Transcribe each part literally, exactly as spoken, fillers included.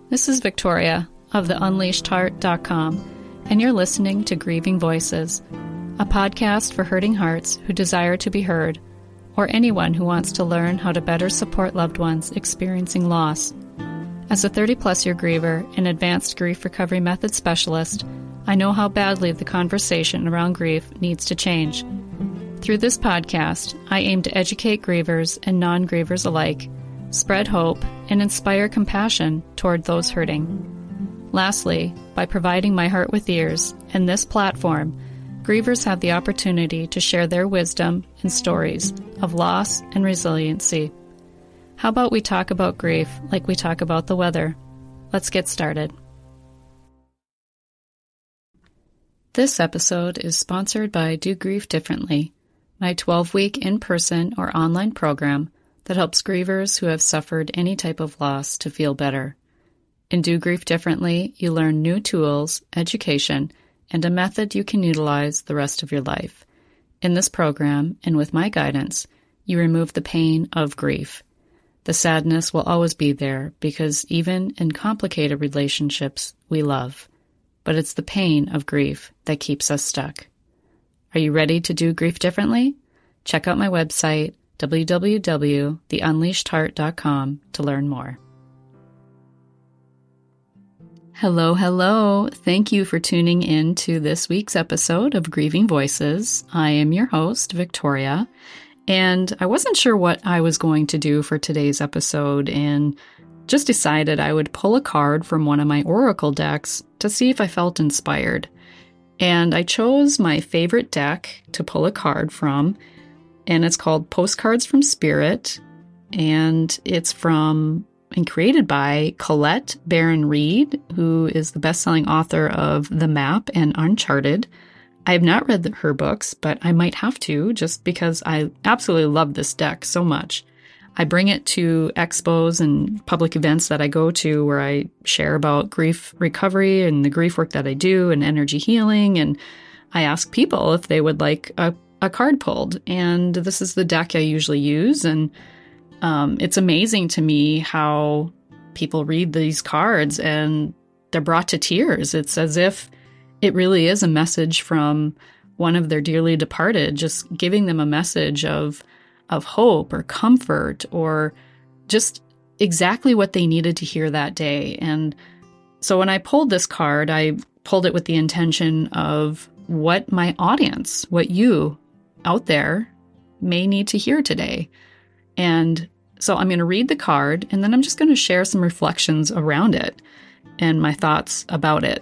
This is Victoria of the unleashed heart dot com, and you're listening to Grieving Voices, a podcast for hurting hearts who desire to be heard, or anyone who wants to learn how to better support loved ones experiencing loss. As a thirty-plus year griever and advanced grief recovery method specialist, I know how badly the conversation around grief needs to change. Through this podcast, I aim to educate grievers and non-grievers alike, spread hope, and inspire compassion toward those hurting. Lastly, by providing my heart with ears and this platform, grievers have the opportunity to share their wisdom and stories of loss and resiliency. How about we talk about grief like we talk about the weather? Let's get started. This episode is sponsored by Do Grief Differently, my twelve-week in-person or online program that helps grievers who have suffered any type of loss to feel better. In Do Grief Differently, you learn new tools, education, and a method you can utilize the rest of your life. In this program, and with my guidance, you remove the pain of grief. The sadness will always be there because even in complicated relationships, we love. But it's the pain of grief that keeps us stuck. Are you ready to do grief differently? Check out my website, w w w dot the unleashed heart dot com, to learn more. Hello, hello. Thank you for tuning in to this week's episode of Grieving Voices. I am your host, Victoria, and I wasn't sure what I was going to do for today's episode and just decided I would pull a card from one of my Oracle decks to see if I felt inspired. And I chose my favorite deck to pull a card from, and it's called Postcards from Spirit, and it's from and created by Colette Baron-Reid, who is the best-selling author of The Map and Uncharted. I have not read her books, but I might have to just because I absolutely love this deck so much. I bring it to expos and public events that I go to where I share about grief recovery and the grief work that I do and energy healing, and I ask people if they would like a, a card pulled, and this is the deck I usually use, and um, it's amazing to me how people read these cards and they're brought to tears. It's as if it really is a message from one of their dearly departed, just giving them a message of of hope or comfort or just exactly what they needed to hear that day. And so when I pulled this card, I pulled it with the intention of what my audience, what you out there may need to hear today. And so I'm going to read the card, and then I'm just going to share some reflections around it and my thoughts about it.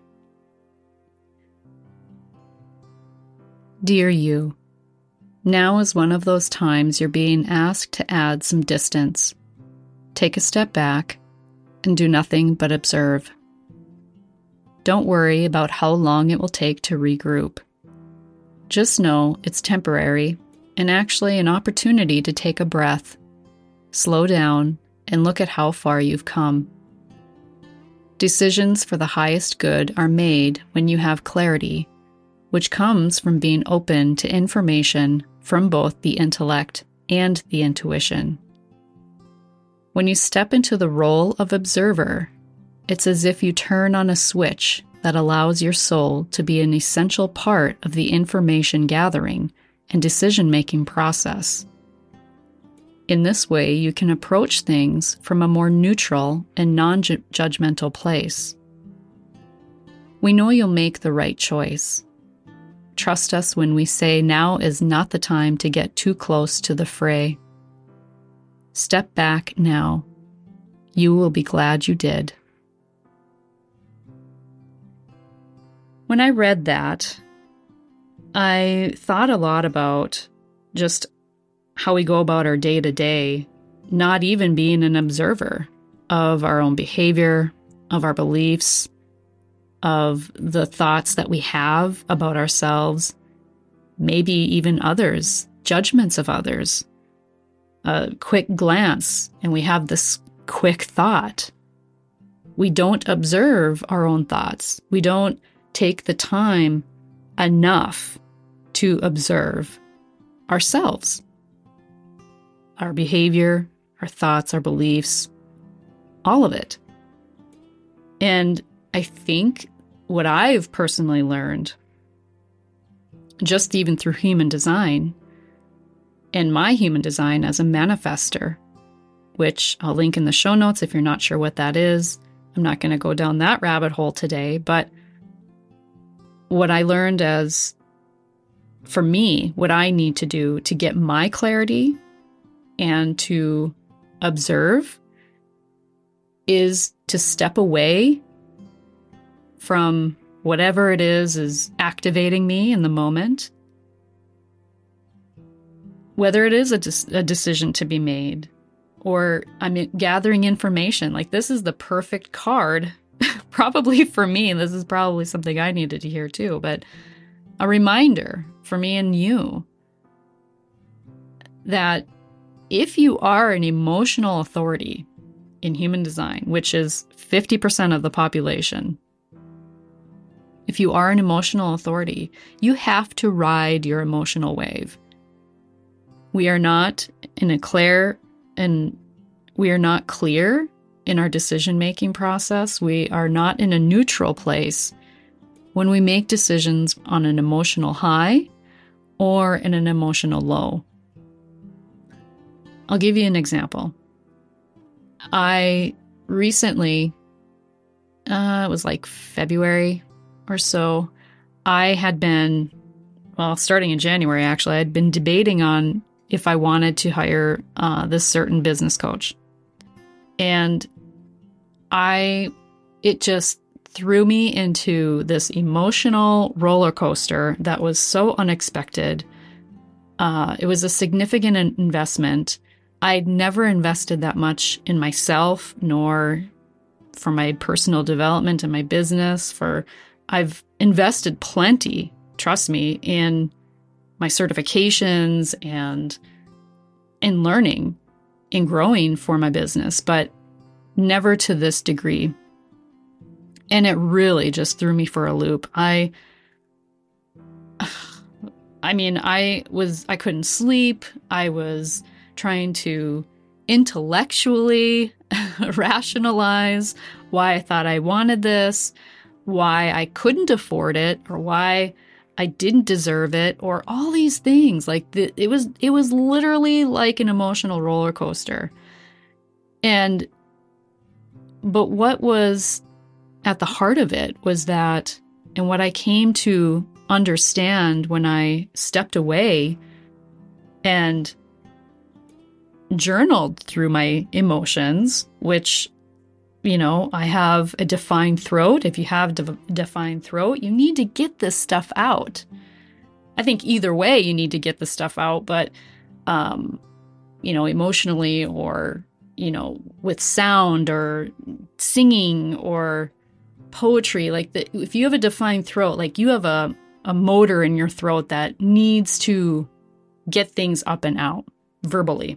Dear you, now is one of those times you're being asked to add some distance. Take a step back and do nothing but observe. Don't worry about how long it will take to regroup. Just know it's temporary and actually an opportunity to take a breath, slow down, and look at how far you've come. Decisions for the highest good are made when you have clarity, which comes from being open to information from both the intellect and the intuition. When you step into the role of observer, it's as if you turn on a switch that allows your soul to be an essential part of the information gathering and decision-making process. In this way, you can approach things from a more neutral and non-judgmental place. We know you'll make the right choice. Trust us when we say now is not the time to get too close to the fray. Step back now. You will be glad you did. When I read that, I thought a lot about just how we go about our day-to-day, not even being an observer of our own behavior, of our beliefs, of the thoughts that we have about ourselves, maybe even others, judgments of others. A quick glance, and we have this quick thought. We don't observe our own thoughts. We don't take the time enough to observe ourselves, our behavior, our thoughts, our beliefs, all of it. And I think what I've personally learned, just even through human design and my human design as a manifester, which I'll link in the show notes if you're not sure what that is. I'm not going to go down that rabbit hole today, but what I learned as, for me, what I need to do to get my clarity and to observe is to step away from whatever it is is activating me in the moment, whether it is a, de- a decision to be made or I'm gathering information. Like, this is the perfect card, probably for me. This is probably something I needed to hear too, but a reminder for me and you that if you are an emotional authority in human design, which is fifty percent of the population, if you are an emotional authority, you have to ride your emotional wave. We are not in a clear and we are not clear in our decision-making process. We are not in a neutral place when we make decisions on an emotional high or in an emotional low. I'll give you an example. I recently, uh, it was like February or so, I had been, well, starting in January, actually, I had been debating on if I wanted to hire uh, this certain business coach. And I, it just threw me into this emotional roller coaster that was so unexpected. Uh, it was a significant investment. I'd never invested that much in myself, nor for my personal development and my business. For I've invested plenty, trust me, in my certifications and in learning, in growing for my business, but never to this degree. And it really just threw me for a loop. I, I mean, I was, I couldn't sleep. I was trying to intellectually rationalize why I thought I wanted this, why I couldn't afford it, or why I didn't deserve it, or all these things. Like the, it was, it was literally like an emotional roller coaster. And, but what was at the heart of it was that, and what I came to understand when I stepped away and journaled through my emotions, which, you know, I have a defined throat. If you have a defined throat, you need to get this stuff out. I think either way, you need to get the stuff out, but, um, you know, emotionally or, you know, with sound or singing or poetry, like the, if you have a defined throat, like you have a, a motor in your throat that needs to get things up and out verbally.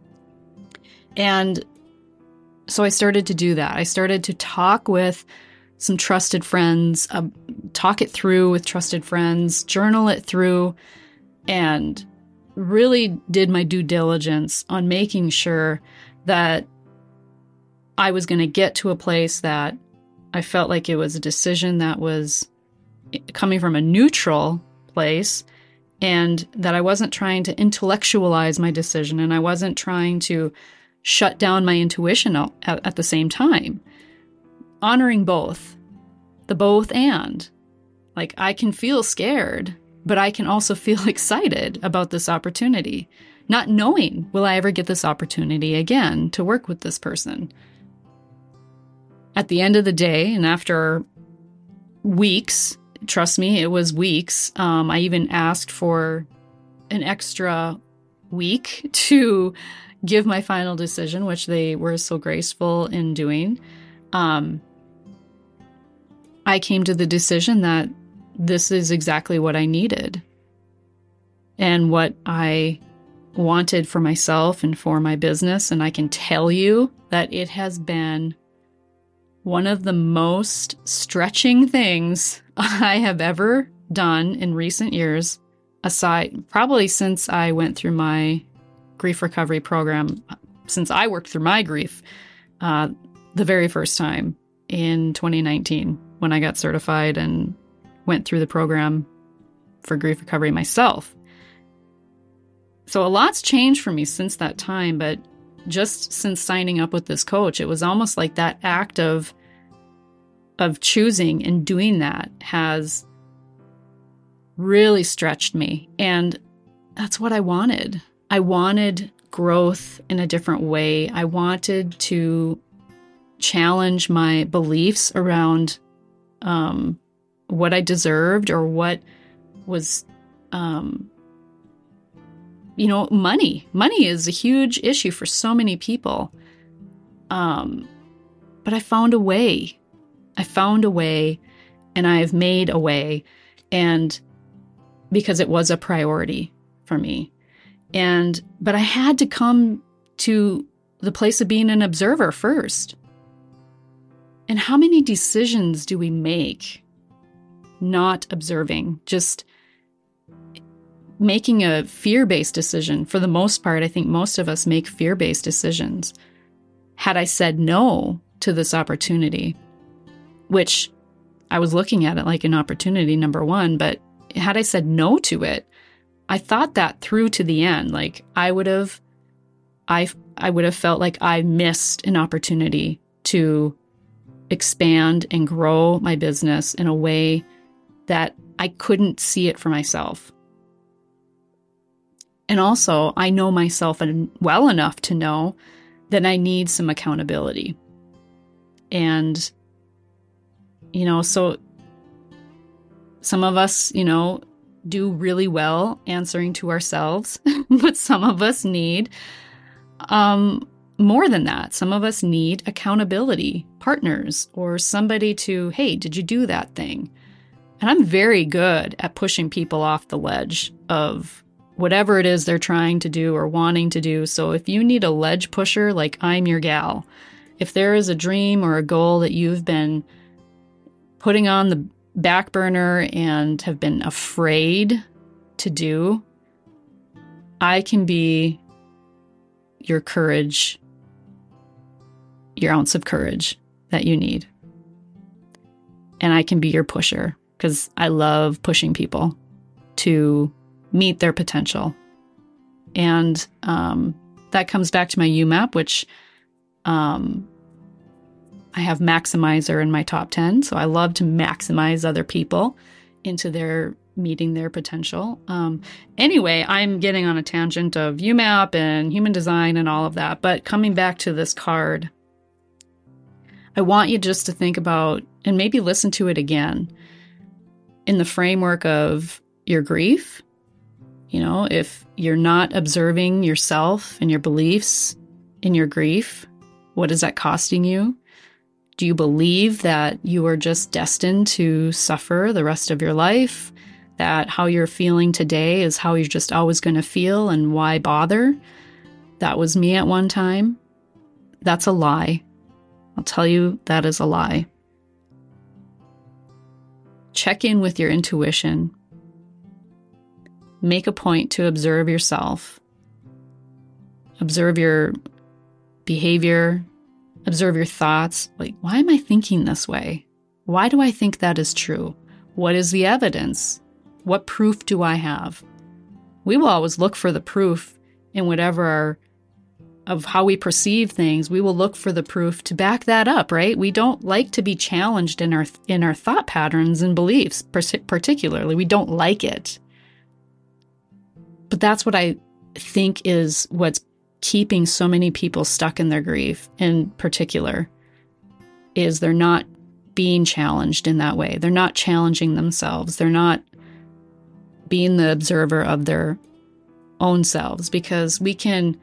And so I started to do that. I started to talk with some trusted friends, uh, talk it through with trusted friends, journal it through, and really did my due diligence on making sure that I was going to get to a place that I felt like it was a decision that was coming from a neutral place, and that I wasn't trying to intellectualize my decision, and I wasn't trying to shut down my intuition at, at the same time. Honoring both, the both and. Like, I can feel scared, but I can also feel excited about this opportunity, not knowing, will I ever get this opportunity again to work with this person? At the end of the day, and after weeks, trust me, it was weeks, um, I even asked for an extra week to give my final decision, which they were so graceful in doing. Um, I came to the decision that this is exactly what I needed and what I wanted for myself and for my business. And I can tell you that it has been one of the most stretching things I have ever done in recent years, aside, probably since I went through my grief recovery program, since I worked through my grief uh, the very first time. in twenty nineteen when I got certified and went through the program for grief recovery myself. So a lot's changed for me since that time, but just since signing up with this coach, it was almost like that act of, of choosing and doing that has really stretched me. And that's what I wanted. I wanted growth in a different way. I wanted to challenge my beliefs around um, what I deserved or what was, um, you know, money. Money is a huge issue for so many people. Um, but I found a way. I found a way, and I've made a way, and because it was a priority for me. And, but I had to come to the place of being an observer first. And how many decisions do we make not observing, just making a fear-based decision? For the most part, I think most of us make fear-based decisions. Had I said no to this opportunity, which I was looking at it like an opportunity, number one, but had I said no to it, I thought that through to the end. Like I would have, I, I would have felt like I missed an opportunity to expand and grow my business in a way that I couldn't see it for myself. And also, I know myself well enough to know that I need some accountability. And, you know, so some of us, you know, do really well answering to ourselves, but some of us need um, more than that. Some of us need accountability partners or somebody to, hey, did you do that thing? And I'm very good at pushing people off the ledge of whatever it is they're trying to do or wanting to do. So if you need a ledge pusher, like I'm your gal. If there is a dream or a goal that you've been putting on the back burner and have been afraid to do, I can be your courage, your ounce of courage that you need. And I can be your pusher because I love pushing people to meet their potential. And um, that comes back to my U MAP, which um, I have Maximizer in my top ten. So I love to maximize other people into their meeting their potential. Um, anyway, I'm getting on a tangent of U MAP and human design and all of that. But coming back to this card, I want you just to think about and maybe listen to it again in the framework of your grief. You know, if you're not observing yourself and your beliefs in your grief, what is that costing you? Do you believe that you are just destined to suffer the rest of your life? That how you're feeling today is how you're just always going to feel, and why bother? That was me at one time. That's a lie. I'll tell you, that is a lie. Check in with your intuition. Make a point to observe yourself. Observe your behavior. Observe your thoughts. Like, why am I thinking this way? Why do I think that is true? What is the evidence? What proof do I have? We will always look for the proof in whatever our, of how we perceive things. We will look for the proof to back that up, right? We don't like to be challenged in our in our thought patterns and beliefs, particularly. We don't like it. But that's what I think is what's keeping so many people stuck in their grief in particular, is they're not being challenged in that way. They're not challenging themselves. They're not being the observer of their own selves, because we can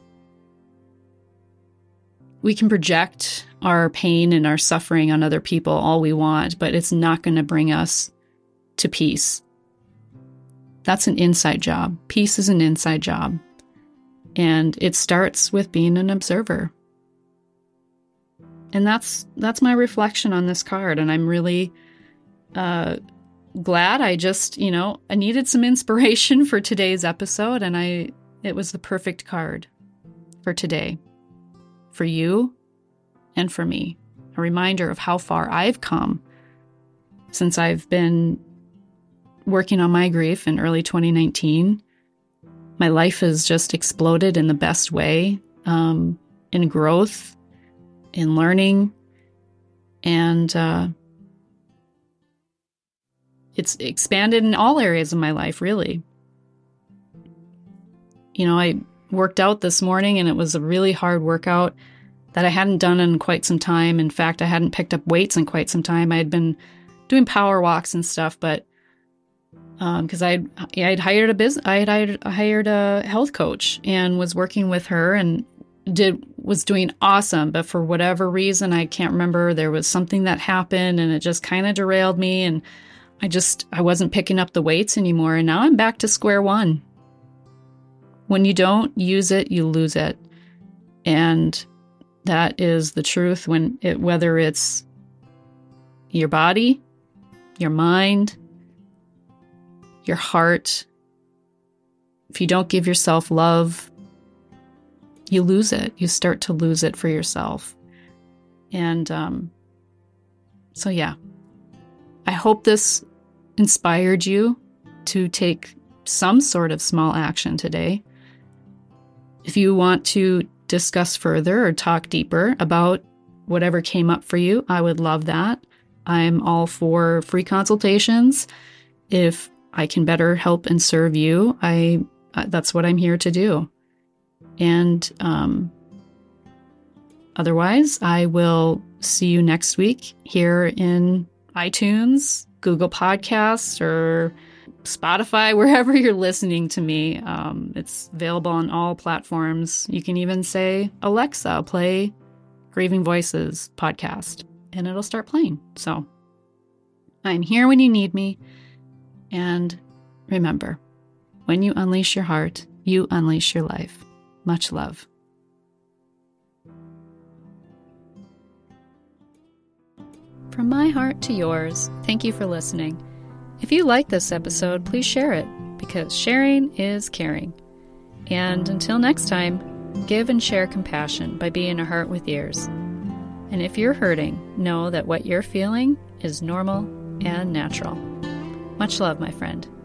we can project our pain and our suffering on other people all we want, but it's not going to bring us to peace. That's an inside job. Peace is an inside job. And it starts with being an observer. And that's that's my reflection on this card. And I'm really uh, glad I just, you know, I needed some inspiration for today's episode. And I it was the perfect card for today. For you and for me. a reminder of how far I've come since I've been working on my grief in early twenty nineteen. My life has just exploded in the best way, um, in growth, in learning, and uh, it's expanded in all areas of my life, really. You know, I worked out this morning, and it was a really hard workout that I hadn't done in quite some time. In fact, I hadn't picked up weights in quite some time. I had been doing power walks and stuff, but because um, I'd I'd hired a business, I had hired, hired a health coach and was working with her and did was doing awesome. But for whatever reason, I can't remember, there was something that happened, and it just kind of derailed me, and I just I wasn't picking up the weights anymore. And now I'm back to square one. When you don't use it, you lose it, and that is the truth. When it whether it's your body, your mind, your heart, if you don't give yourself love, you lose it. You start to lose it for yourself. And um, so, yeah, I hope this inspired you to take some sort of small action today. If you want to discuss further or talk deeper about whatever came up for you, I would love that. I'm all for free consultations. If I can better help and serve you, I uh, that's what I'm here to do. And um, otherwise, I will see you next week here in iTunes, Google Podcasts, or Spotify, wherever you're listening to me. Um, it's available on all platforms. You can even say, Alexa, play Grieving Voices podcast, and it'll start playing. So I'm here when you need me. And remember, when you unleash your heart, you unleash your life. Much love. From my heart to yours, thank you for listening. If you like this episode, please share it, because sharing is caring. And until next time, give and share compassion by being a heart with ears. And if you're hurting, know that what you're feeling is normal and natural. Much love, my friend.